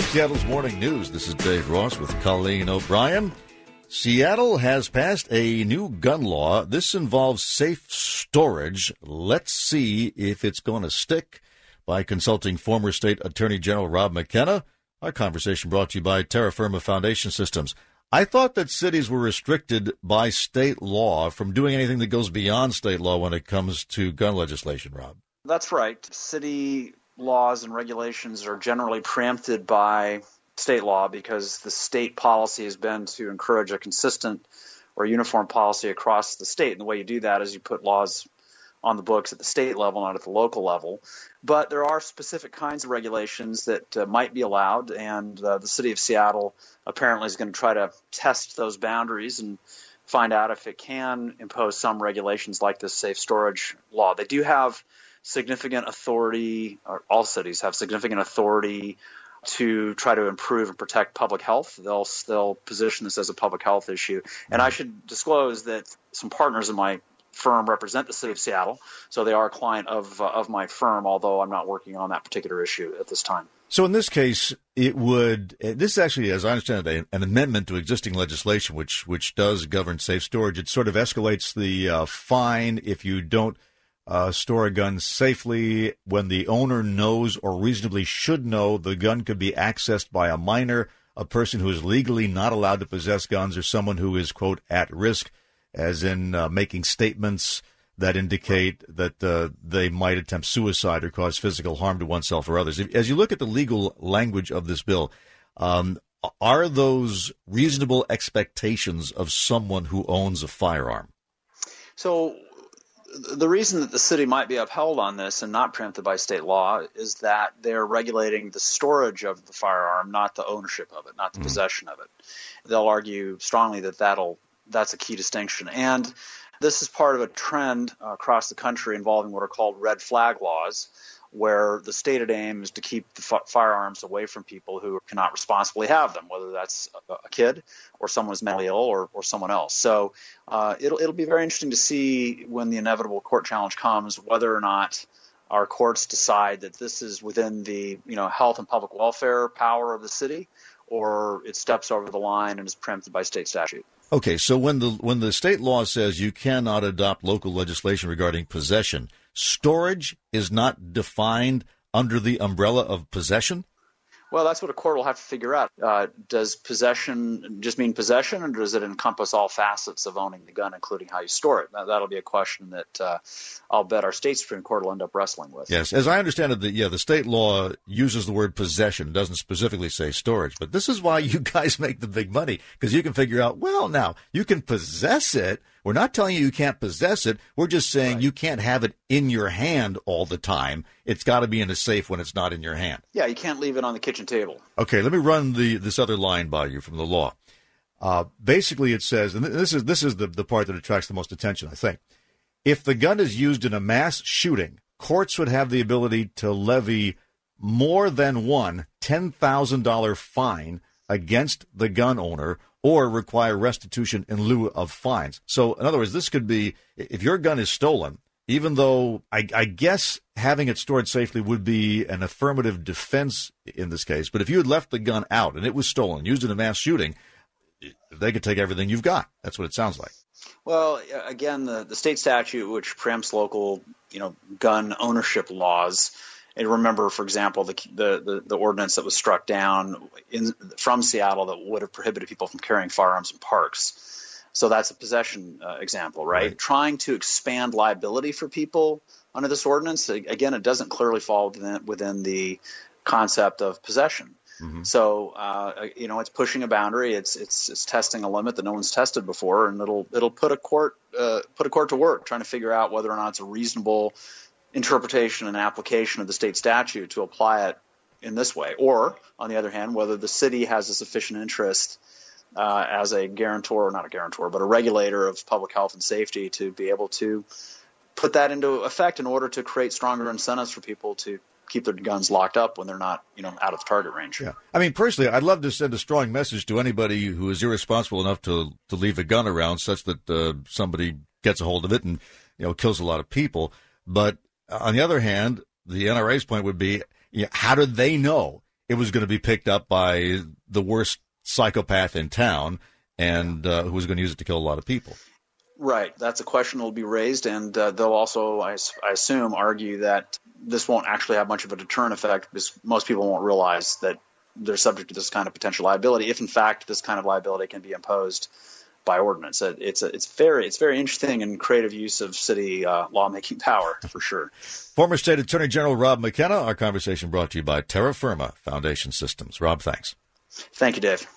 Seattle's Morning News. This is Dave Ross with Colleen O'Brien. Seattle has passed a new gun law. This involves safe storage. Let's see if it's going to stick. By consulting former State Attorney General Rob McKenna. Our conversation brought to you by Terra Firma Foundation Systems. I thought that cities were restricted by state law from doing anything that goes beyond state law when it comes to gun legislation, Rob. That's right. City laws and regulations are generally preempted by state law because the state policy has been to encourage a consistent or uniform policy across the state. And the way you do that is you put laws on the books at the state level, not at the local level. But there are specific kinds of regulations that might be allowed, and the city of Seattle apparently is going to try to test those boundaries and find out if it can impose some regulations like this safe storage law. They do have significant authority, or all cities have significant authority to try to improve and protect public health. They'll position this as a public health issue. And I should disclose that some partners in my firm represent the city of Seattle, so they are a client of my firm, although I'm not working on that particular issue at this time. So in this case, this actually, as I understand it, an amendment to existing legislation which does govern safe storage. It sort of escalates the fine if you don't store a gun safely when the owner knows or reasonably should know the gun could be accessed by a minor, a person who is legally not allowed to possess guns, or someone who is, quote, at risk, as in making statements that indicate that they might attempt suicide or cause physical harm to oneself or others. As you look at the legal language of this bill, are those reasonable expectations of someone who owns a firearm? So the reason that the city might be upheld on this and not preempted by state law is that they're regulating the storage of the firearm, not the ownership of it, not the possession of it. They'll argue strongly that that's a key distinction. And this is part of a trend across the country involving what are called red flag laws, where the stated aim is to keep the firearms away from people who cannot responsibly have them, whether that's a kid or someone who's mentally ill or someone else. So it'll be very interesting to see when the inevitable court challenge comes, whether or not our courts decide that this is within the health and public welfare power of the city, or it steps over the line and is preempted by state statute. Okay, so when the state law says you cannot adopt local legislation regarding possession, storage is not defined under the umbrella of possession? Well, that's what a court will have to figure out. Does possession just mean possession, or does it encompass all facets of owning the gun, including how you store it? Now, that'll be a question that I'll bet our state Supreme Court will end up wrestling with. Yes, as I understand it, the state law uses the word possession, doesn't specifically say storage. But this is why you guys make the big money, because you can figure out, well, now, you can possess it. We're not telling you can't possess it. We're just saying You can't have it in your hand all the time. It's got to be in a safe when it's not in your hand. Yeah, you can't leave it on the kitchen table. Okay, let me run this other line by you from the law. Basically, it says, and this is the part that attracts the most attention, I think. If the gun is used in a mass shooting, courts would have the ability to levy more than one $10,000 fine against the gun owner, or require restitution in lieu of fines. So, in other words, this could be, if your gun is stolen, even though I guess having it stored safely would be an affirmative defense in this case, but if you had left the gun out and it was stolen, used in a mass shooting, they could take everything you've got. That's what it sounds like. Well, again, the state statute, which preempts local, gun ownership laws. And remember, for example, the ordinance that was struck down from Seattle that would have prohibited people from carrying firearms in parks. So that's a possession example, right? Trying to expand liability for people under this ordinance, again, it doesn't clearly fall within the concept of possession. Mm-hmm. So, it's pushing a boundary. It's testing a limit that no one's tested before, and it'll put a court to work trying to figure out whether or not it's a reasonable interpretation and application of the state statute to apply it in this way, or on the other hand, whether the city has a sufficient interest as a guarantor, not a guarantor, but a regulator of public health and safety to be able to put that into effect in order to create stronger incentives for people to keep their guns locked up when they're not, out of the target range. Yeah. I mean, personally, I'd love to send a strong message to anybody who is irresponsible enough to leave a gun around such that somebody gets a hold of it and, kills a lot of people. But on the other hand, the NRA's point would be, how do they know it was going to be picked up by the worst psychopath in town, and who was going to use it to kill a lot of people. Right. That's a question that will be raised, and they'll also, I assume, argue that this won't actually have much of a deterrent effect because most people won't realize that they're subject to this kind of potential liability, if in fact this kind of liability can be imposed by ordinance. It's very interesting and creative use of city lawmaking power, for sure. Former State Attorney General Rob McKenna, our conversation brought to you by Terra Firma Foundation Systems. Rob, thanks. Thank you, Dave.